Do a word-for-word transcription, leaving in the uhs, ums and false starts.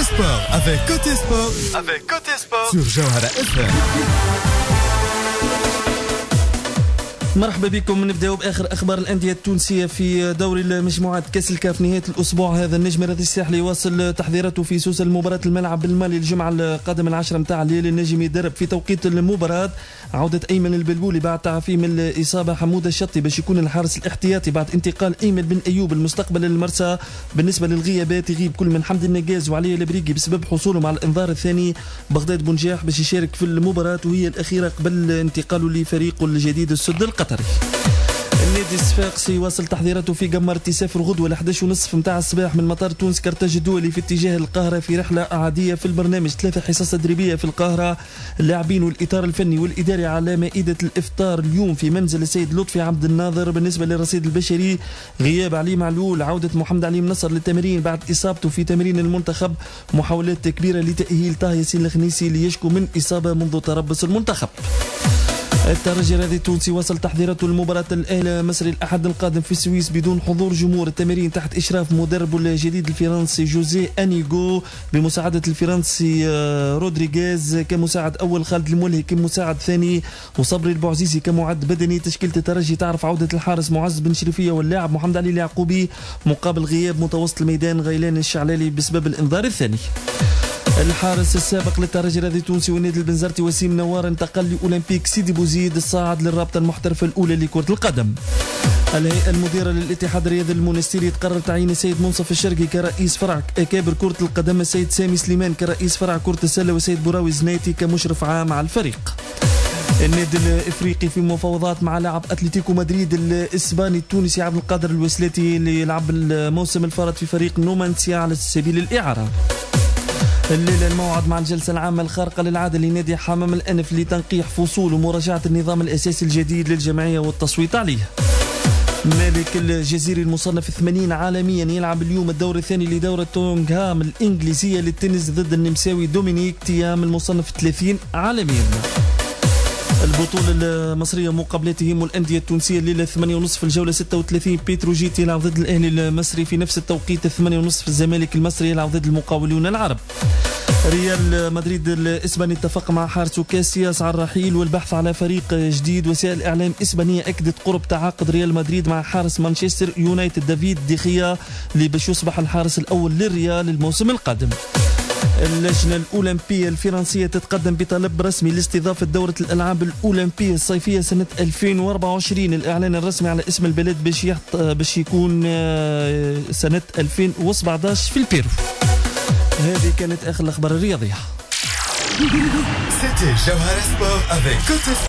sport avec Côté Sport, avec Côté Sport sur Jawhara اف ام. مرحبا بكم. نبداو باخر اخبار الانديه التونسيه في دوري المجموعات كاس الكاف. نهايه الاسبوع هذا النجم الرياضي الساحلي يواصل تحضيراته في سوسه المباراه الملعب المالي الجمعه القادمه العاشرة متاع الليل. النجم يدرب في توقيت المباراه. عوده ايمن البلبولي بعد تعافي من الاصابه. حمود الشطي باش يكون الحارس الاحتياطي بعد انتقال ايمن بن ايوب المستقبل للمرسى. بالنسبه للغيابات يغيب كل من حمد النجاز وعلي البريقي بسبب حصولهم على الانذار الثاني. بغداد بنجاح باش يشارك في المباراه وهي الاخيره قبل انتقاله لفريقه الجديد السد القطري. النادي الصفاقسي يواصل تحضيراته في قمر تسافر غدوه ل إحدى عشر ونصف متاع الصباح من مطار تونس كرتاج الدولي في اتجاه القاهره في رحله عاديه في البرنامج. ثلاثه حصص تدريبيه في القاهره. اللاعبين والاطار الفني والاداري على مائده الافطار اليوم في منزل السيد لطفي عبد الناظر. بالنسبه للرصيد البشري غياب علي معلول، عوده محمد علي منصر للتمرين بعد اصابته في تمرين المنتخب. محاولات كبيره لتاهيل طه ياسين الخنيسي ليشكو من اصابه منذ تربص المنتخب. الترجي الرياضي التونسي وصل تحضيراته لمباراة الأهلي مصري الأحد القادم في السويس بدون حضور جمهور. التمرين تحت إشراف مدربه الجديد الفرنسي جوزيه أنيغو بمساعدة الفرنسي رودريغيز كمساعد أول، خالد المولهي كمساعد ثاني، وصبري البوعزيزي كمعد بدني. تشكيلة الترجي تعرف عودة الحارس معز بن شريفية واللاعب محمد علي اليعقوبي مقابل غياب متوسط الميدان غيلان الشعلالي بسبب الإنذار الثاني. الحارس السابق للترجي الرياضي التونسي والنادي البنزرتي وسيم نوار انتقل لأولمبيك سيدي بوزيد الصاعد للرابطة المحترفة الأولى لكرة القدم. الهيئة المديرة للاتحاد الرياضي المونستيري تقرر تعيين السيد منصف الشرقي كرئيس فرع أكابر كرة القدم، السيد سامي سليمان كرئيس فرع كرة السلة، والسيد بوراوي زنيتي كمشرف عام على الفريق. النادي الافريقي في مفاوضات مع لاعب اتلتيكو مدريد الاسباني التونسي عبد القادر الوسلاتي اللي يلعب الموسم الفارط في فريق نومانسيا على سبيل الإعارة. الليلة الموعد مع الجلسة العامة الخارقة للعادة لنادي حمام الأنف لتنقيح فصول ومراجعة النظام الأساسي الجديد للجمعية والتصويت عليه. مالك الجزيري المصنف ثمانين عالميا يلعب اليوم الدور الثاني لدورة تونغهام الإنجليزية للتنس ضد النمساوي دومينيك تيام المصنف ثلاثين عالميا. البطولة المصرية مقابلاتهم والأندية التونسية الليلة ثمانية ونصف الجولة ستة وثلاثين بتروجيت يلعب ضد الأهلي المصري في نفس التوقيت. ثمانية ونصف الزمالك المصري يلعب ضد المقاولون العرب. ريال مدريد الإسباني اتفق مع حارس كاسياس على الرحيل والبحث على فريق جديد. وسائل إعلام إسبانية أكدت قرب تعاقد ريال مدريد مع حارس مانشستر يونايتد دافيد ديخيا اللي باش يصبح الحارس الأول للريال الموسم القادم. اللجنة الأولمبية الفرنسية تتقدم بطلب رسمي لاستضافة دورة الألعاب الأولمبية الصيفية سنة ألفين وأربعة وعشرين. الإعلان الرسمي على اسم البلد باش باش يكون سنة ألفين وسبعة عشر في البيرو. هذه كانت آخر الأخبار الرياضية. C'était Jawhara Sport avec Côté